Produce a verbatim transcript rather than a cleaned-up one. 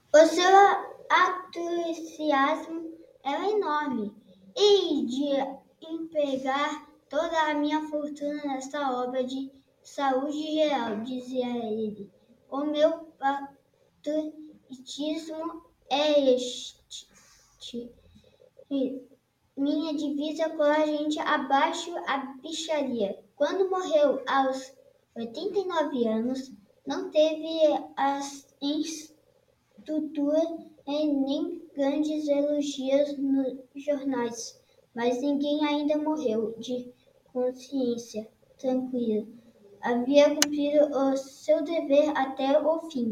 O seu entusiasmo é enorme. Hei de empregar toda a minha fortuna nesta obra de saúde geral, dizia ele. O meu patriotismo é este. Minha divisa coragem abaixo a bicharia. Quando morreu aos oitenta e nove anos, não teve as estrutura e nem grandes elogios nos jornais, mas ninguém ainda morreu de consciência tranquila. Havia cumprido o seu dever até o fim.